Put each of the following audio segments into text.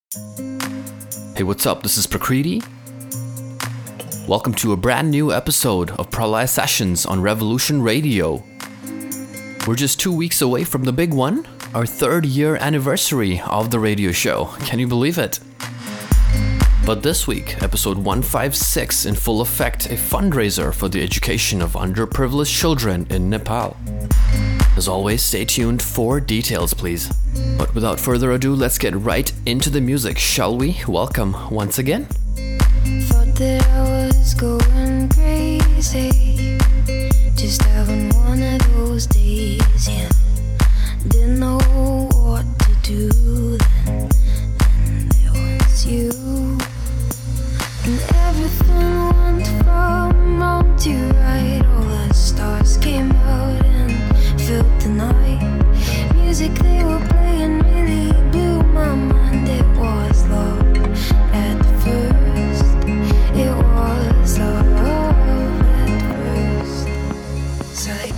Hey, what's up? This is Prakriti. Welcome to a brand new episode of Pralay Sessions on Revolution Radio. We're just 2 weeks away from the big one, our 3rd year anniversary of the radio show. Can you believe it? But this week, episode 156, in full effect, a fundraiser for the education of underprivileged children in Nepal. As always, stay tuned for details, please. But without further ado, let's get right into the music, shall we? Welcome once again. Thought that I was going crazy, just having one of those days, yeah. Didn't know what to do then, and there was you. And everything went from wrong to right. All the stars came out and filled the night. Music they were playing really blew my mind. It was love at first. It was love at first sight.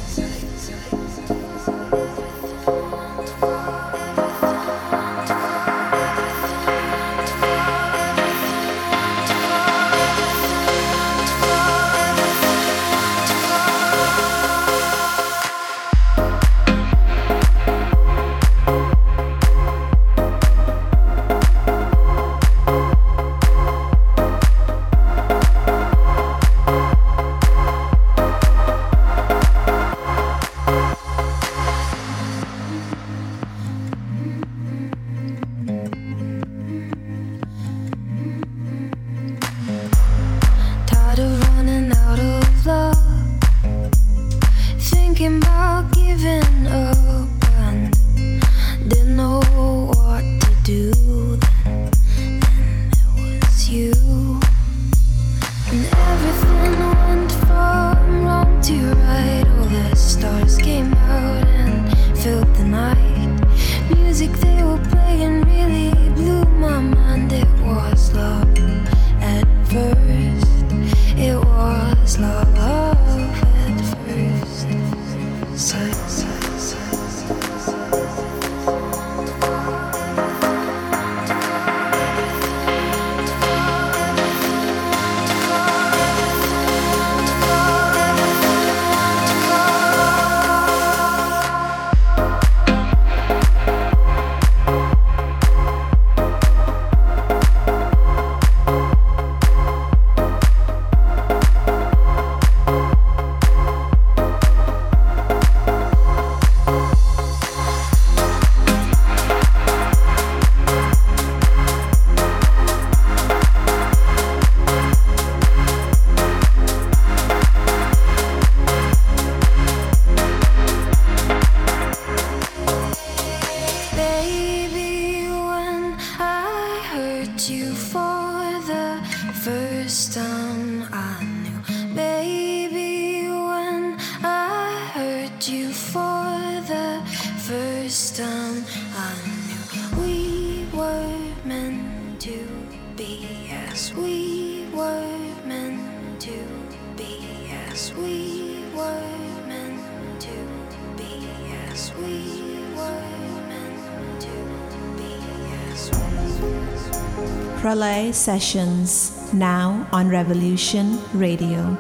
Pralay Sessions, now on Revolution Radio.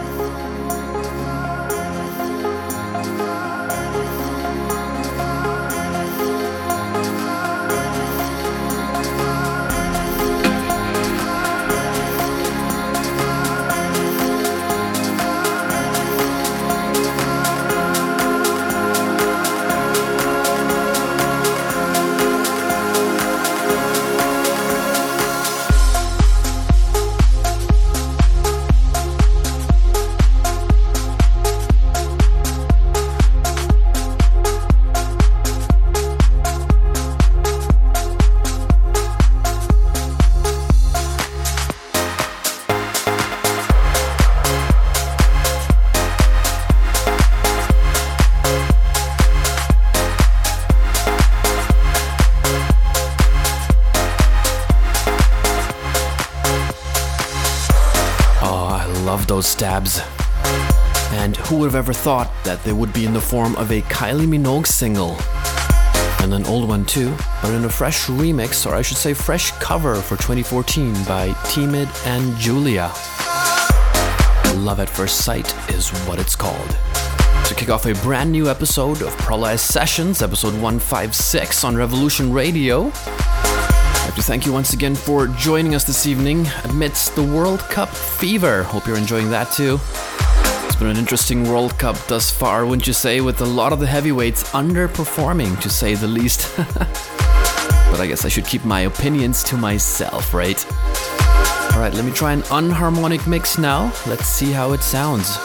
Those stabs. And who would have ever thought that they would be in the form of a Kylie Minogue single? And an old one too, but in a fresh remix, or I should say fresh cover for 2014 by Timid and Julia. Love at First Sight is what it's called. To kick off a brand new episode of Prolaya Sessions, episode 156 on Revolution Radio. I'd like to thank you once again for joining us this evening amidst the World Cup fever. Hope you're enjoying that too. It's been an interesting World Cup thus far, wouldn't you say, with a lot of the heavyweights underperforming, to say the least. But I guess I should keep my opinions to myself, right? Alright, let me try an unharmonic mix now. Let's see how it sounds.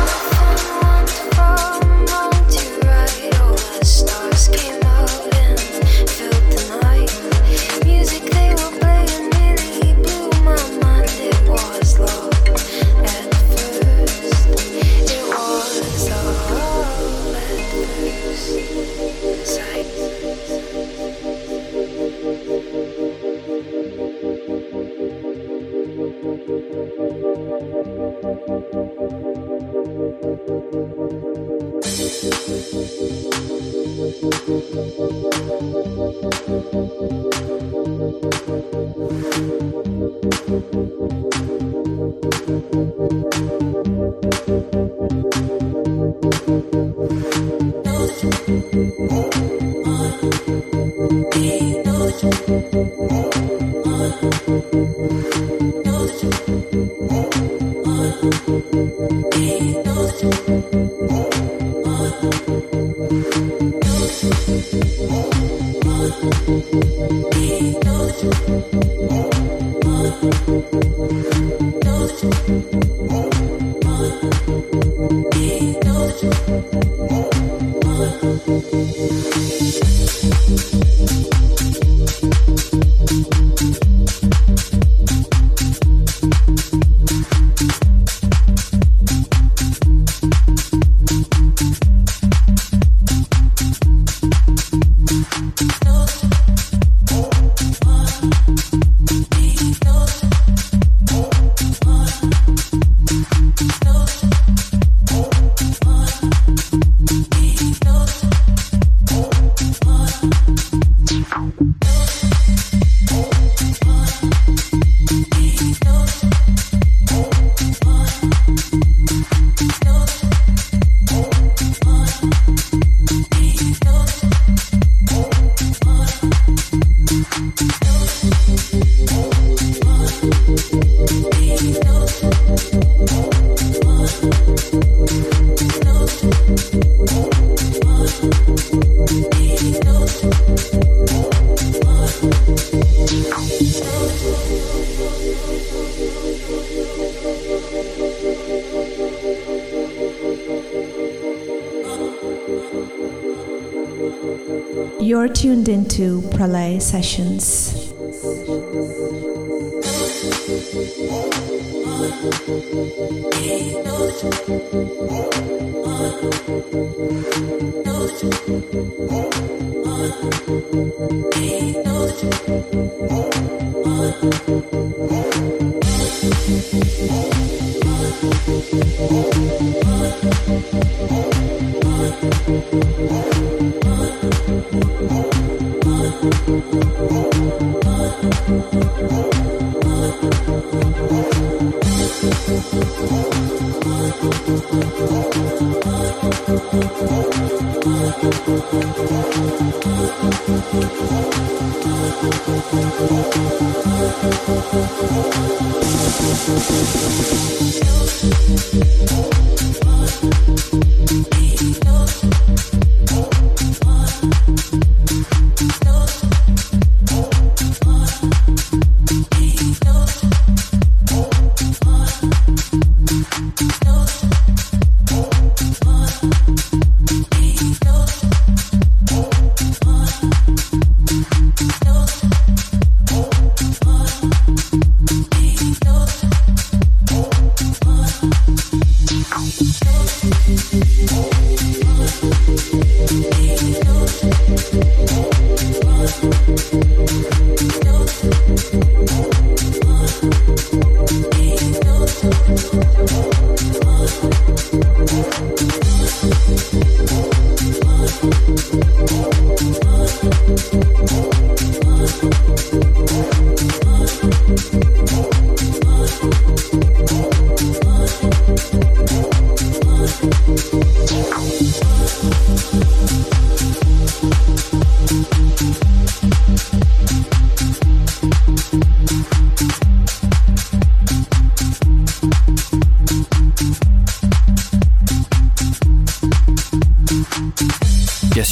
You're tuned into Prolaya Sessions.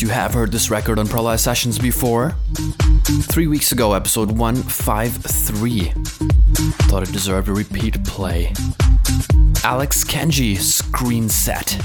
you have heard this record on Prolai Sessions before. 3 weeks ago, episode 153. Thought it deserved a repeat play. Alex Kenji, Screen Set.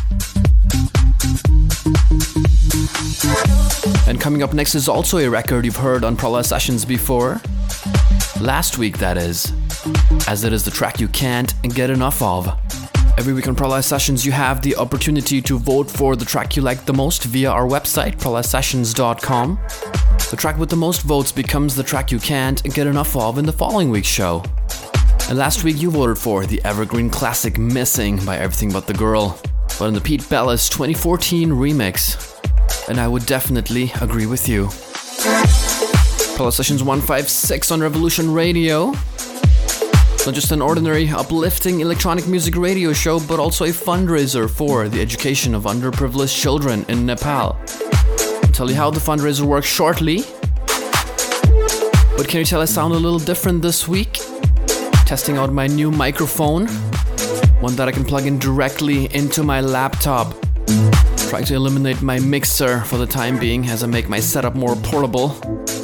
And coming up next is also a record you've heard on Prolai Sessions before. Last week, that is. As it is the track you can't get enough of. Every week on Prolai Sessions, you have the opportunity to vote for the track you like the most via our website, prolaisessions.com. The track with the most votes becomes the track you can't get enough of in the following week's show. And last week, you voted for the evergreen classic Missing by Everything But the Girl, but in the Pete Bellis 2014 remix. And I would definitely agree with you. Prolai Sessions 156 on Revolution Radio. Not just an ordinary, uplifting electronic music radio show, but also a fundraiser for the education of underprivileged children in Nepal. I'll tell you how the fundraiser works shortly. But can you tell I sound a little different this week? Testing out my new microphone, one that I can plug in directly into my laptop. Trying to eliminate my mixer for the time being as I make my setup more portable.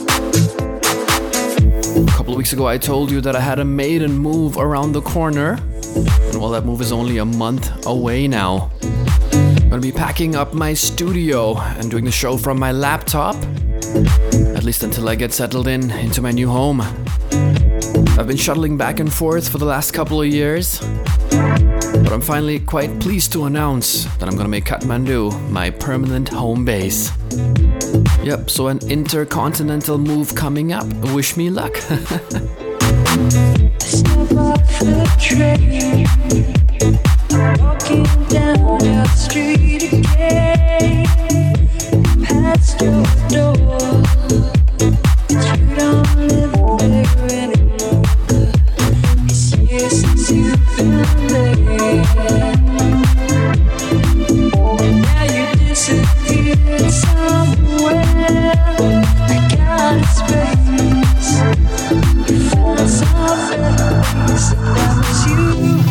A couple of weeks ago I told you that I had a maiden move around the corner, and well, that move is only a month away now. I'm gonna be packing up my studio and doing the show from my laptop, at least until I get settled into my new home. I've been shuttling back and forth for the last couple of years, but I'm finally quite pleased to announce that I'm gonna make Kathmandu my permanent home base. Yep, so an intercontinental move coming up. Wish me luck. Step off the train, walking down your street again, past your door. You don't live there anymore. It's years since you've been there, and now you disappeared somewhere. I got a space. You found some place, and that was you.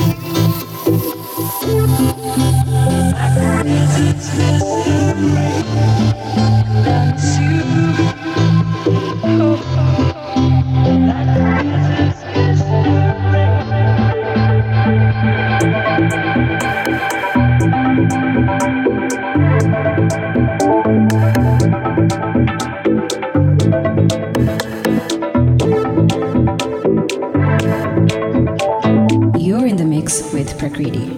Like the reasons missing, and that was you. Like the reasons You're in the mix with Prakriti.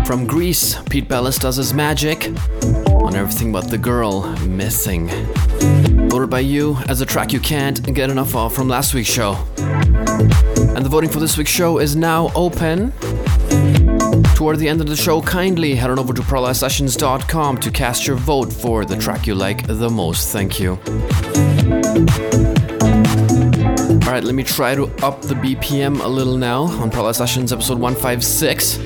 From Greece, Pete Bellis does his magic on Everything But the Girl Missing. Voted by you as a track you can't get enough of from last week's show. And the voting for this week's show is now open. Toward the end of the show, kindly head on over to ParalysSessions.com to cast your vote for the track you like the most. Thank you. Alright, let me try to up the BPM a little now on Paralyze Sessions episode 156.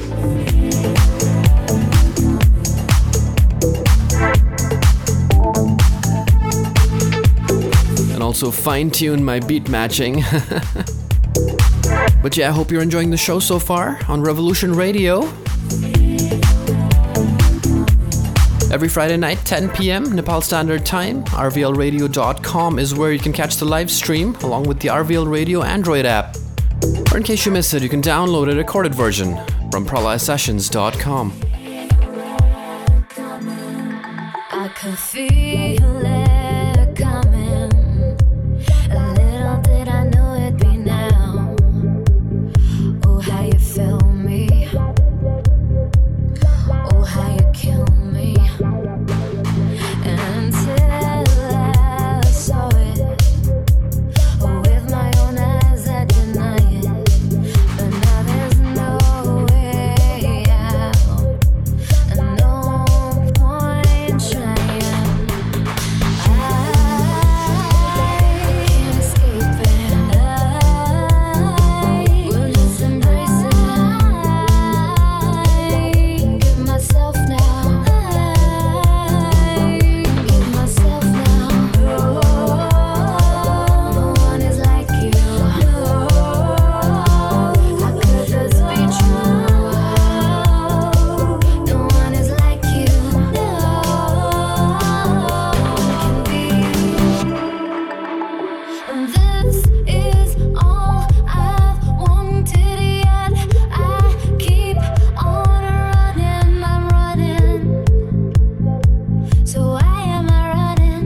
And also fine-tune my beat matching. But yeah, I hope you're enjoying the show so far on Revolution Radio. Every Friday night, 10 p.m. Nepal Standard Time. RVLradio.com is where you can catch the live stream along with the RVL Radio Android app. Or in case you missed it, you can download a recorded version from ParalysSessions.com. I can feel it coming. A little did I know it'd be now. Oh, how you feel me. Oh, how you kill me. Until I saw it with my own eyes, I deny it. But now there's no way out, and no point trying. I can't escape it. I will just embrace it. I give myself now. Give myself now. No one is like you. How could this be true? No one is like you. Can be. This is all I've wanted, yet I keep on running. I'm running. So why am I running?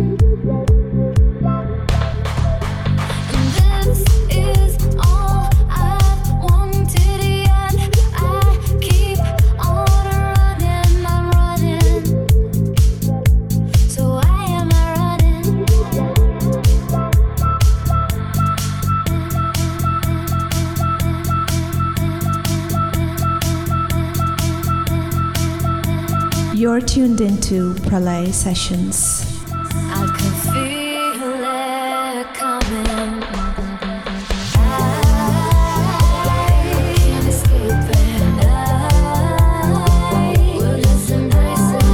This is all I've wanted, yet I keep on running. I'm running. So why am I running? You're tuned into Pralay Sessions. I can feel it coming. I can't escape it. I will just embrace it.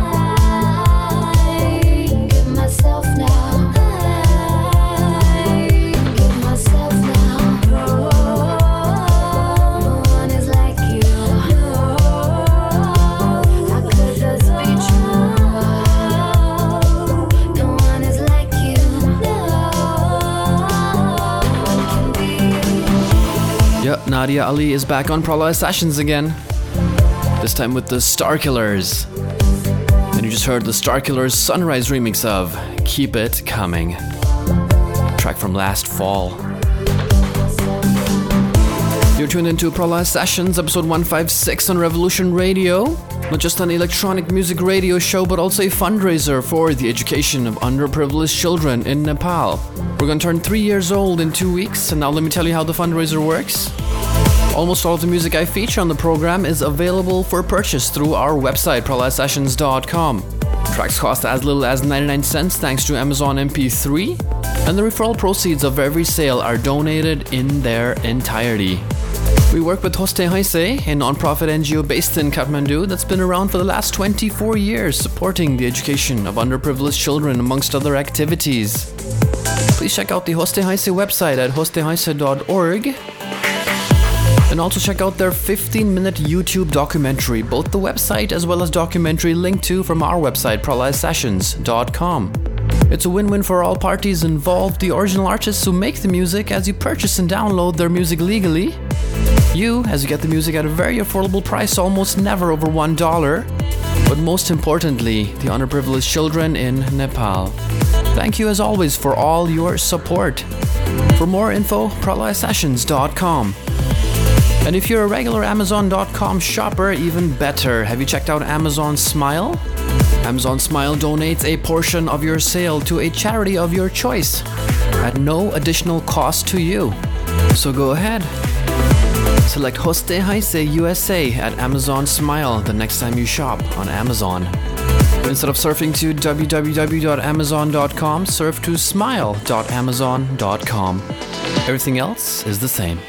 I give myself now. I give myself now. No one is like you. How could this be true? No one is like you. Can be. Yep, Nadia Ali is back on Paralyze Sessions again. This time with the Starkillers. And you just heard the Starkillers Sunrise remix of Keep It Coming. Track from last fall. You're tuned into Paralyze Sessions, episode 156 on Revolution Radio. Not just an electronic music radio show, but also a fundraiser for the education of underprivileged children in Nepal. We're going to turn 3 years old in 2 weeks, and now let me tell you how the fundraiser works. Almost all of the music I feature on the program is available for purchase through our website, ParalysSessions.com. Tracks cost as little as 99 cents thanks to Amazon MP3, and the referral proceeds of every sale are donated in their entirety. We work with Hoste Haise, a non-profit NGO based in Kathmandu that's been around for the last 24 years, supporting the education of underprivileged children amongst other activities. Please check out the Hoste Haise website at hostehaise.org. And also check out their 15-minute YouTube documentary, both the website as well as documentary linked to from our website, ParalysSessions.com. It's a win-win for all parties involved, the original artists who make the music as you purchase and download their music legally, you as you get the music at a very affordable price, almost never over $1, but most importantly, the underprivileged children in Nepal. Thank you as always for all your support. For more info, ParalysSessions.com. And if you're a regular Amazon.com shopper, even better. Have you checked out Amazon Smile? Amazon Smile donates a portion of your sale to a charity of your choice at no additional cost to you. So go ahead. Select Hoste Heise USA at Amazon Smile the next time you shop on Amazon. Instead of surfing to www.amazon.com, surf to smile.amazon.com. Everything else is the same.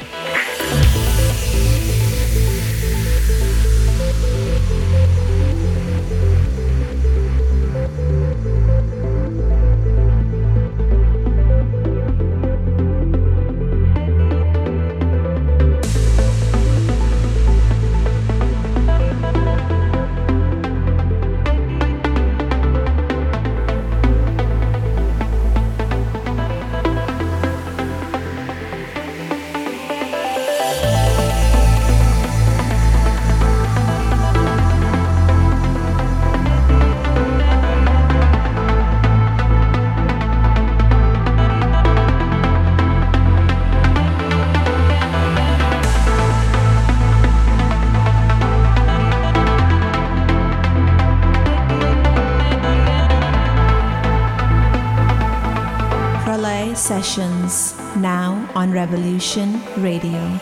Sessions, now on Revolution Radio.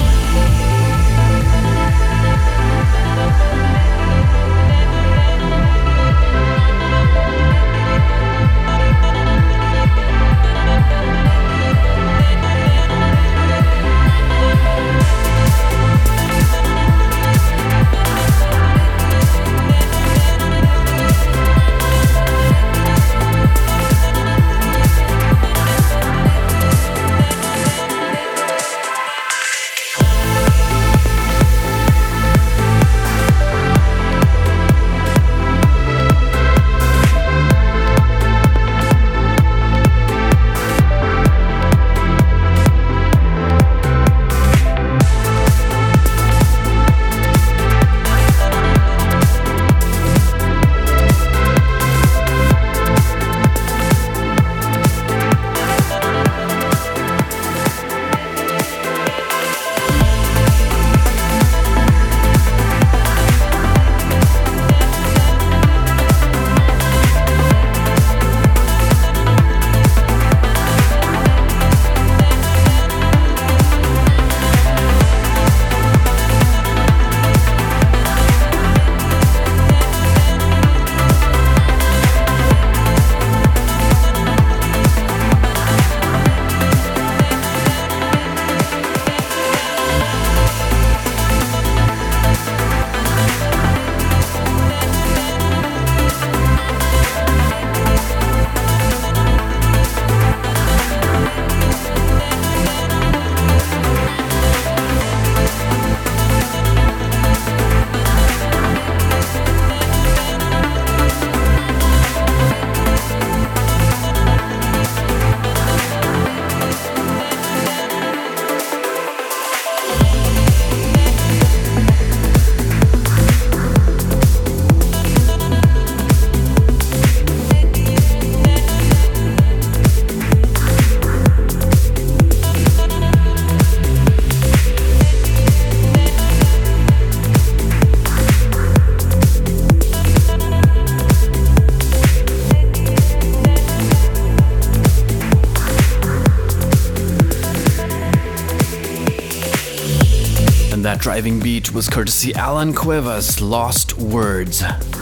That driving beat was courtesy Alan Cuevas, Lost Words.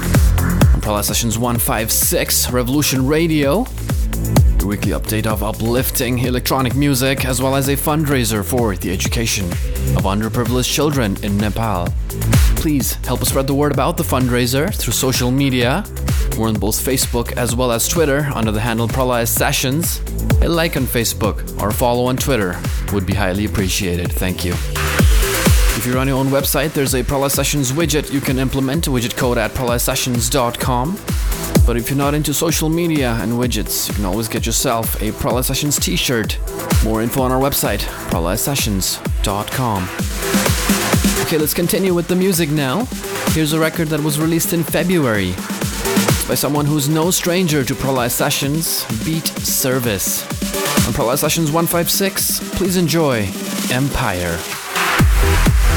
On Prolapse Sessions 156, Revolution Radio, your weekly update of uplifting electronic music, as well as a fundraiser for the education of underprivileged children in Nepal. Please help us spread the word about the fundraiser through social media. We're on both Facebook as well as Twitter under the handle Prolapse Sessions. A like on Facebook or follow on Twitter would be highly appreciated. Thank you. If you're on your own website, there's a Prolapse Sessions widget you can implement, widget code at prolapsessions.com. But if you're not into social media and widgets, you can always get yourself a Prolapse Sessions t-shirt. More info on our website, prolapsessions.com. Okay, let's continue with the music now. Here's a record that was released in February. It's by someone who's no stranger to Prolapse Sessions, Beat Service. On Prolapse Sessions 156, please enjoy Empire.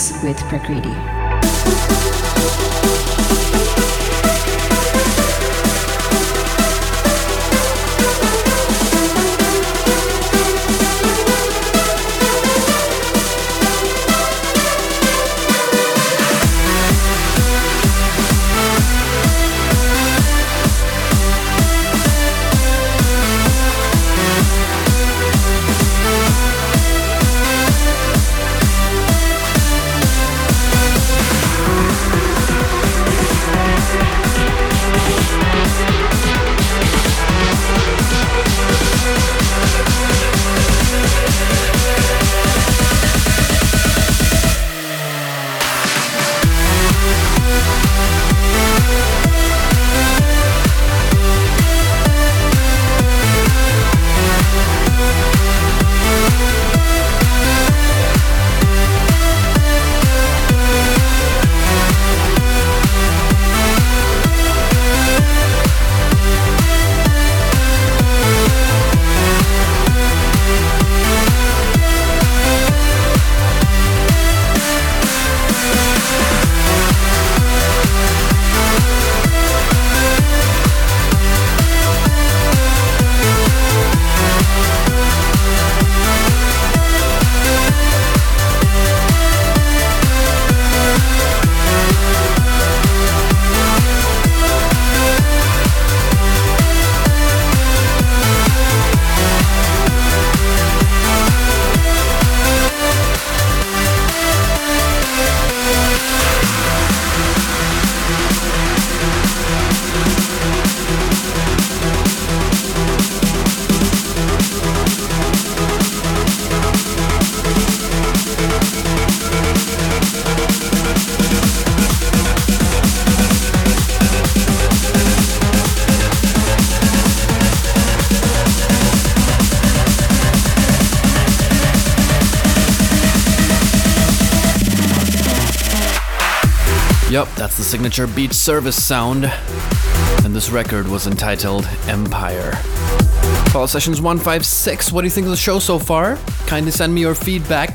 mix with Prakriti. Yup, that's the signature Beat Service sound, and this record was entitled Empire. Prolly Sessions 156, what do you think of the show so far? Kindly send me your feedback.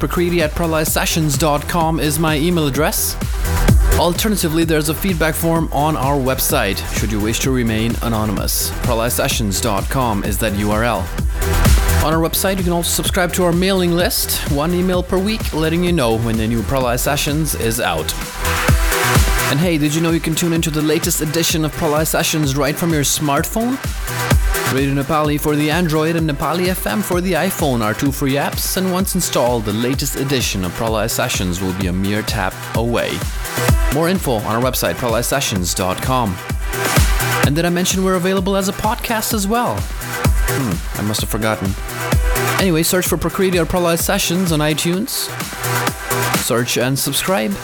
prakriti@prollysessions.com is my email address. Alternatively, there's a feedback form on our website, should you wish to remain anonymous. prollysessions.com is that URL. On our website, you can also subscribe to our mailing list, 1 email per week, letting you know when the new Prolly Sessions is out. And hey, did you know you can tune into the latest edition of Prolly Sessions right from your smartphone? Radio Nepali for the Android and Nepali FM for the iPhone are 2 free apps, and once installed, the latest edition of Prolly Sessions will be a mere tap away. More info on our website, prollysessions.com. And did I mention we're available as a podcast as well? I must have forgotten. Anyway, search for Prakriti or Prolly Sessions on iTunes. Search and subscribe.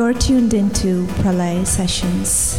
You're tuned into Pralay Sessions.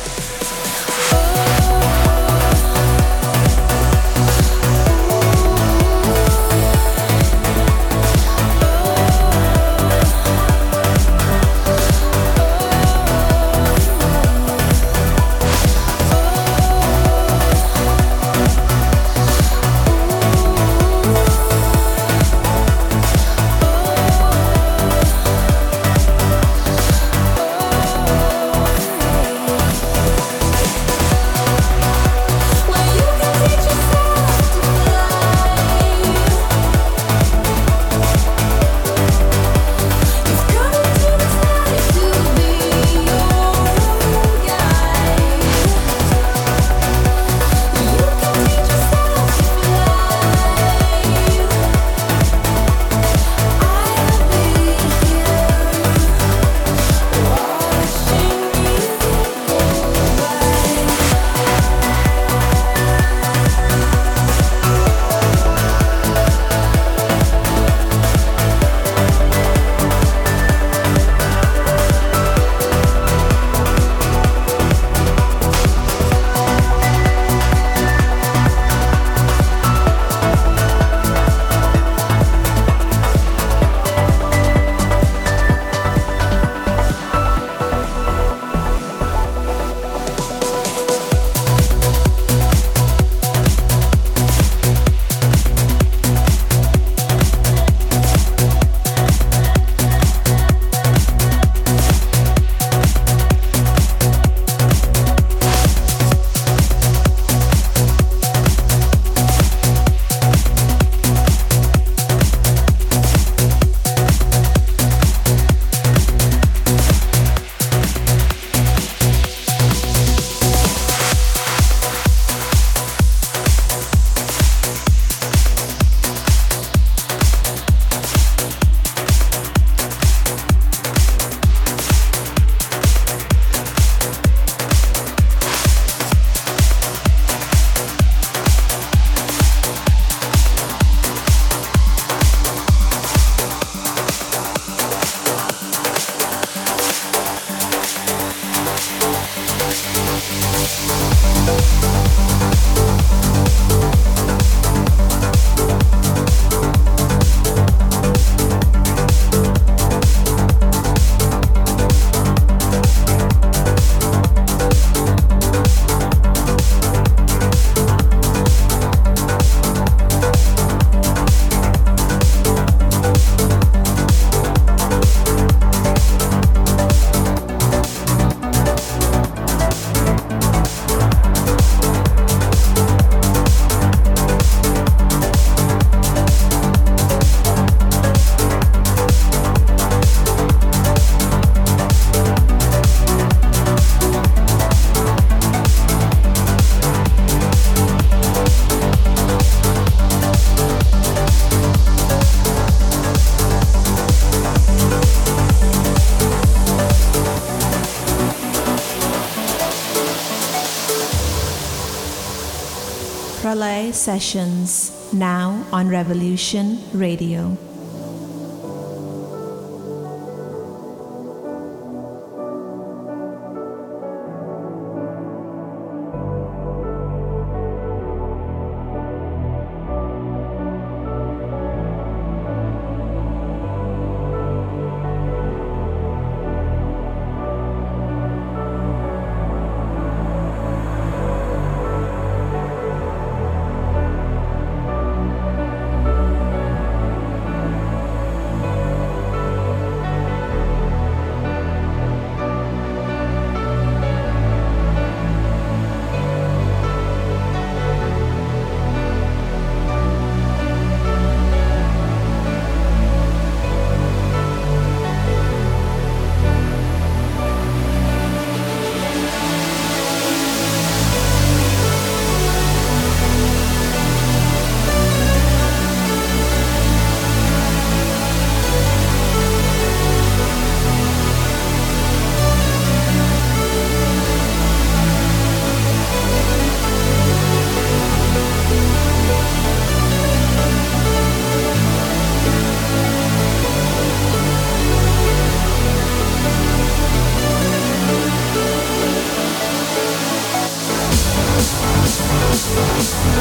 Pralay Sessions, now on Revolution Radio.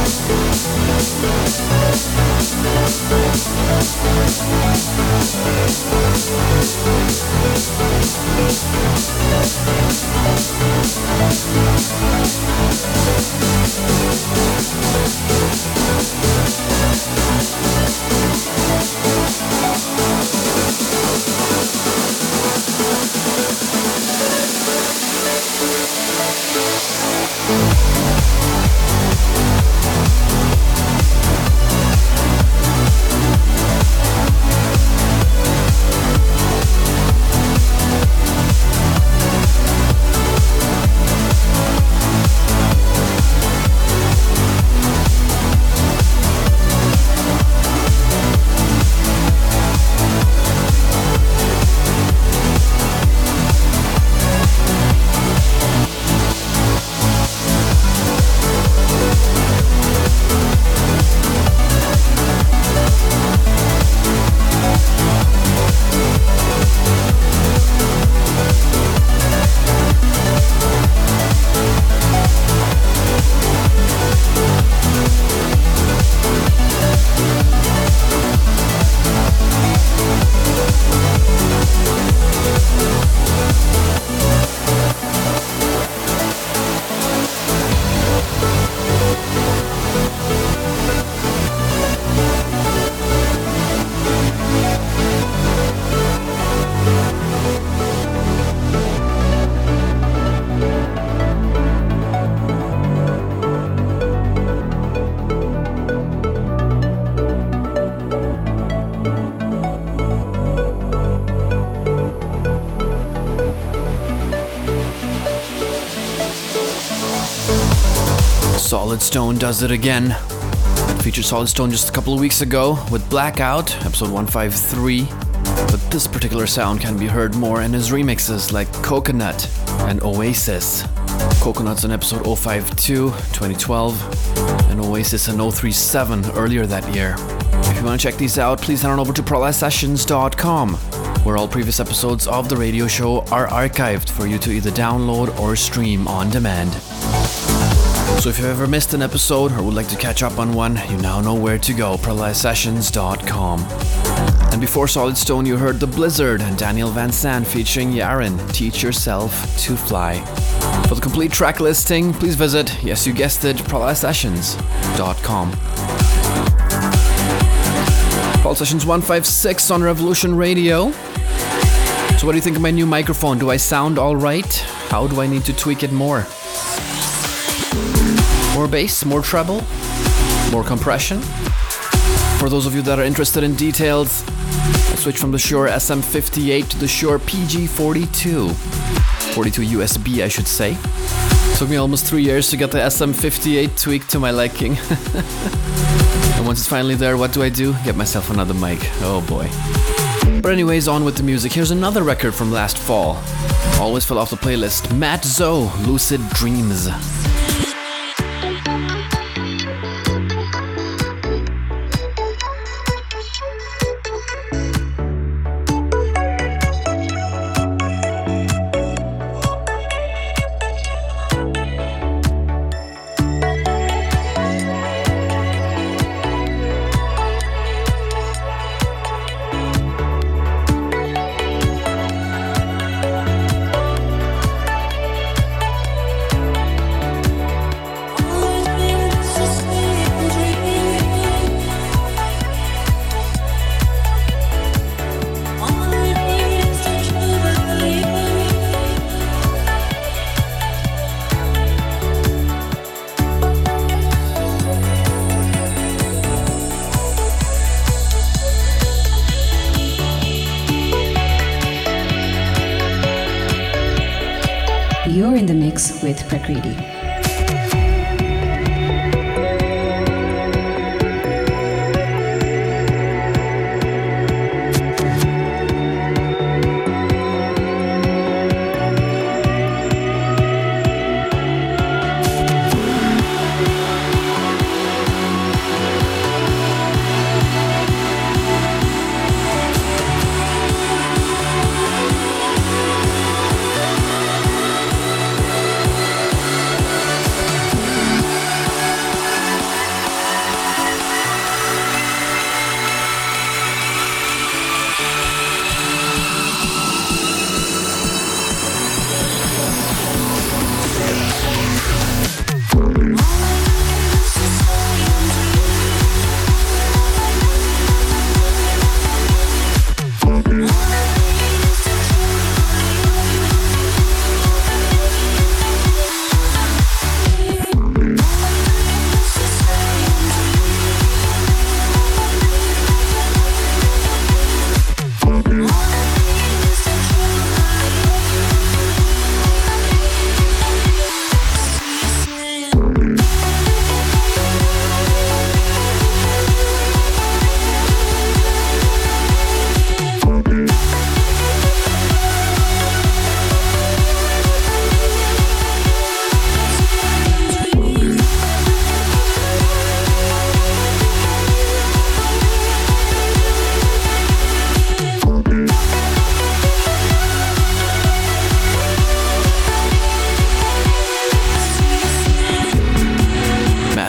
Solid Stone does it again. Featured Solid Stone just a couple of weeks ago with Blackout, episode 153. But this particular sound can be heard more in his remixes like Coconut and Oasis. Coconut's in episode 052, 2012, and Oasis in 037 earlier that year. If you want to check these out, please head on over to ProLifeSessions.com, where all previous episodes of the radio show are archived for you to either download or stream on demand. So if you've ever missed an episode or would like to catch up on one, you now know where to go, ProLifeSessions.com. And before Solid Stone, you heard The Blizzard and Daniel Van Sant featuring Yaren, Teach Yourself to Fly. For the complete track listing, please visit, yes you guessed it, ProLifeSessions.com. Prol Sessions 156 on Revolution Radio. So what do you think of my new microphone? Do I sound alright? How do I need to tweak it more? More bass, more treble, more compression. For those of you that are interested in details, I switched from the Shure SM58 to the Shure PG42. 42 USB, I should say. It took me almost 3 years to get the SM58 tweaked to my liking. And once it's finally there, what do? Get myself another mic. Oh boy. But anyways, on with the music. Here's another record from last fall. Always fell off the playlist. Matt Zoe, Lucid Dreams. You're in the mix with Prakriti.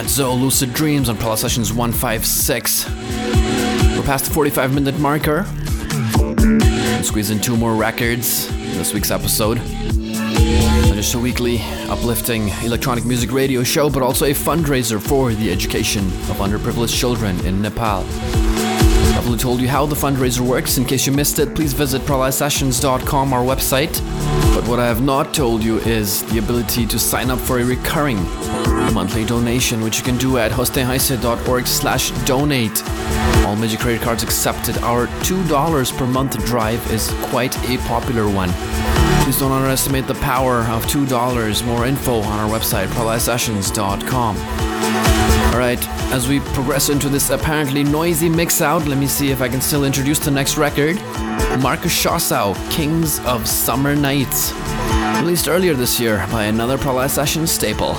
Fat Zoe, Lucid Dreams on Prala Sessions 156. We're past the 45-minute marker. We'll squeeze in 2 more records in this week's episode. Not just a weekly, uplifting electronic music radio show, but also a fundraiser for the education of underprivileged children in Nepal. I've already told you how the fundraiser works. In case you missed it, please visit pralaisessions.com, our website. But what I have not told you is the ability to sign up for a recurring monthly donation, which you can do at hosteinheise.org/donate. All major credit cards accepted. Our $2 per month drive is quite a popular one. Please don't underestimate the power of $2. More info on our website, pralaisessions.com. Alright, as we progress into this apparently noisy mix-out, let me see if I can still introduce the next record. Markus Schossau, Kings of Summer Nights. Released earlier this year by another Prala Sessions staple.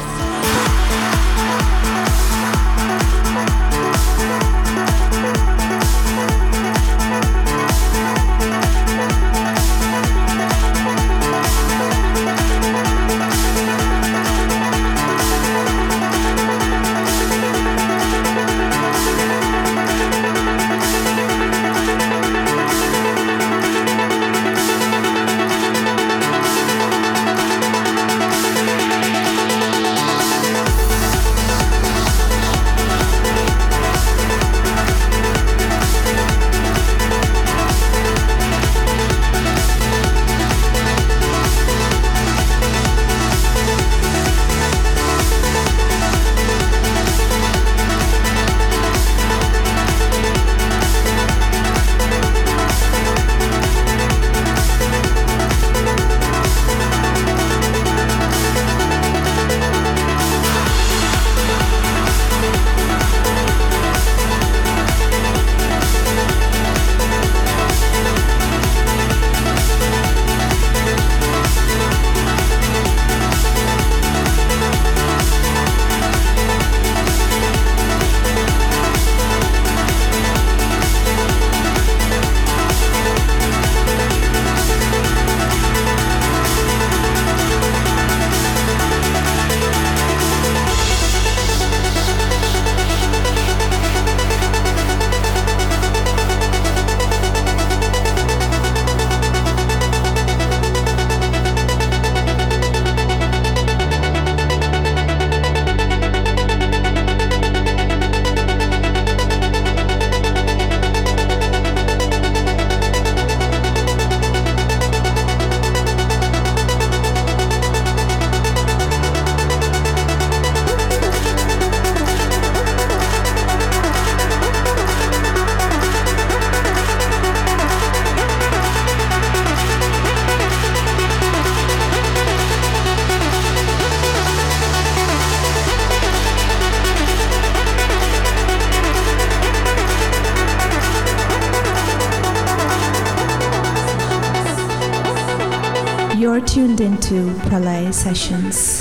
You're tuned into Pralay Sessions.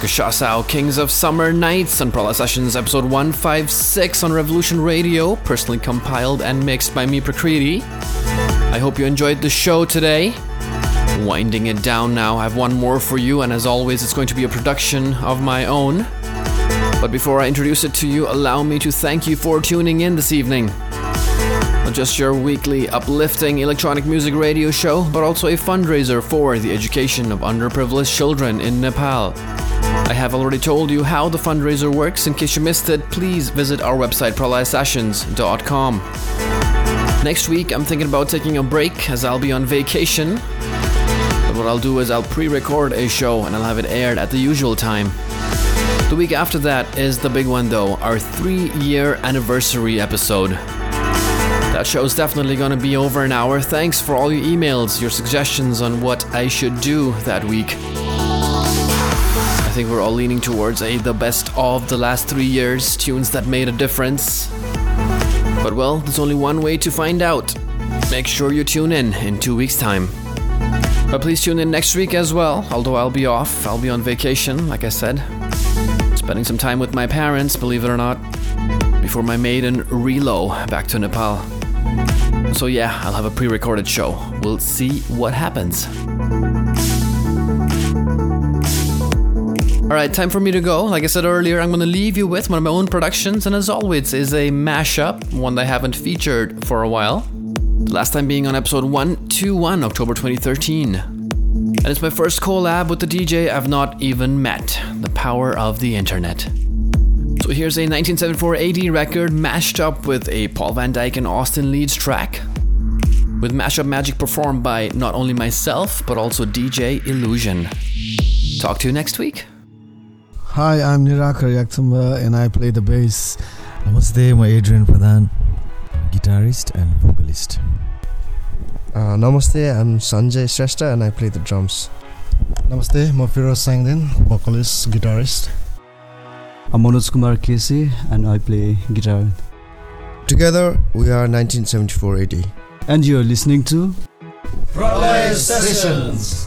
Shasao, Kings of Summer Nights on Prala Sessions episode 156 on Revolution Radio, personally compiled and mixed by me, Prakriti. I hope you enjoyed the show today. Winding it down now, I have one more for you, and as always, it's going to be a production of my own. But before I introduce it to you, allow me to thank you for tuning in this evening. Not just your weekly uplifting electronic music radio show, but also a fundraiser for the education of underprivileged children in Nepal. I have already told you how the fundraiser works. In case you missed it, please visit our website pralaysessions.com. Next week, I'm thinking about taking a break as I'll be on vacation. But what I'll do is I'll pre-record a show and I'll have it aired at the usual time. The week after that is the big one though, our 3-year anniversary episode. That show's definitely gonna be over an hour. Thanks for all your emails, your suggestions on what I should do that week. I think we're all leaning towards the best of the last 3 years, tunes that made a difference. But well, there's only one way to find out. Make sure you tune in 2 weeks' time. But please tune in next week as well, although I'll be off. I'll be on vacation, like I said. Spending some time with my parents, believe it or not, before my maiden relo back to Nepal. So yeah, I'll have a pre-recorded show. We'll see what happens. Alright, time for me to go. Like I said earlier, I'm going to leave you with one of my own productions, and as always is a mashup, one that I haven't featured for a while. The last time being on episode 121, October 2013. And it's my first collab with the DJ I've not even met. The power of the internet. So here's a 1974 AD record mashed up with a Paul Van Dyk and Austin Leeds track, with mashup magic performed by not only myself, but also DJ Illusion. Talk to you next week. Hi, I'm Nirakar Yaktumba and I play the bass. Namaste, I'm Adrian Pradhan, guitarist and vocalist. Namaste, I'm Sanjay Shrestha and I play the drums. Namaste, I'm Firoz Sangdin, vocalist, guitarist. I'm Manoj Kumar Kesi and I play guitar. Together, we are 1974 AD. And you're listening to Pralay Sessions.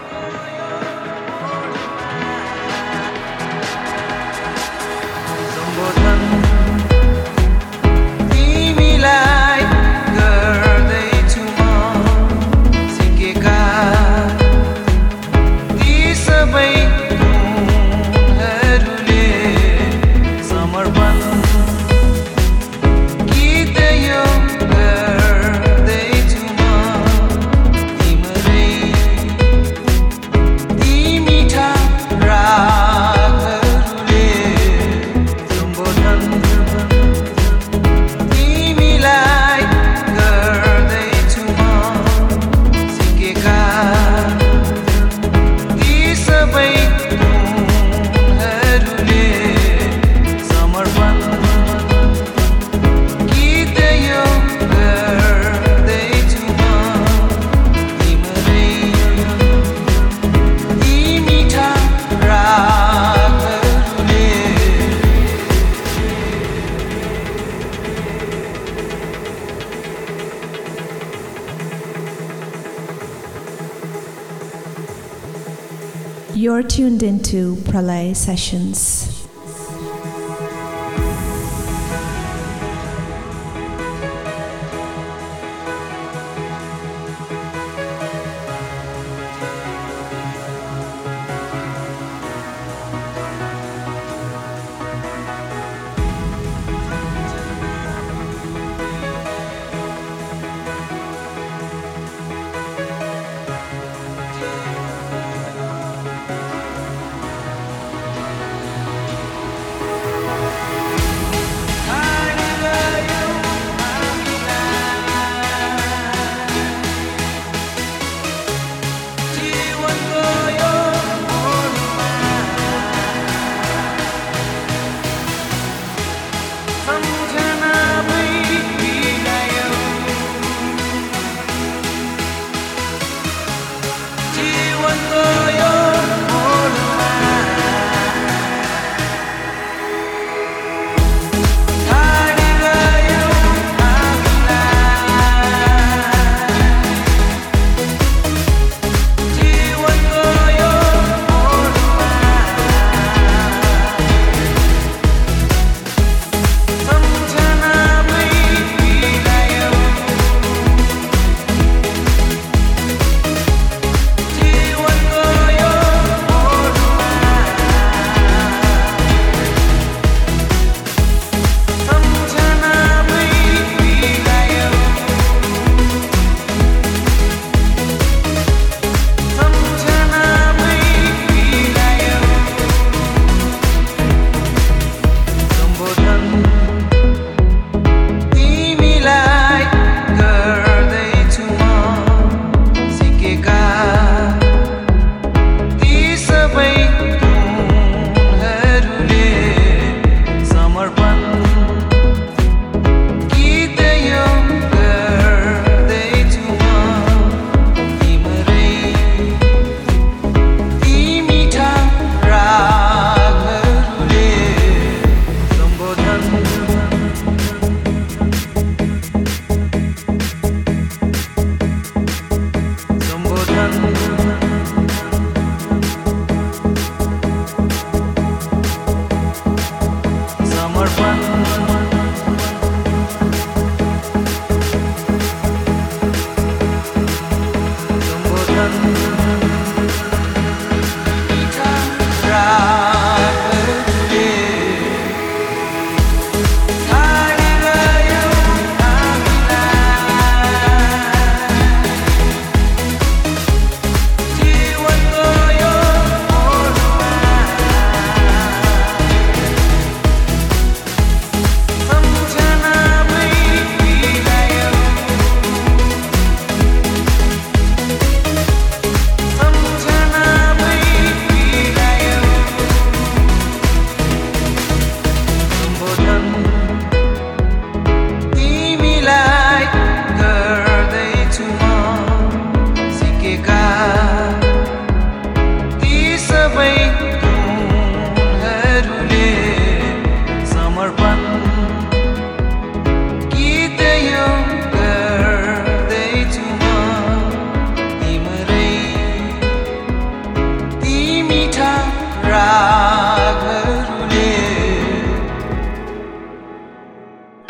You're tuned into Pralay Sessions.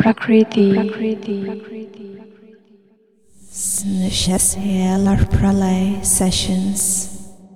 Snushaselar Pralay Sessions.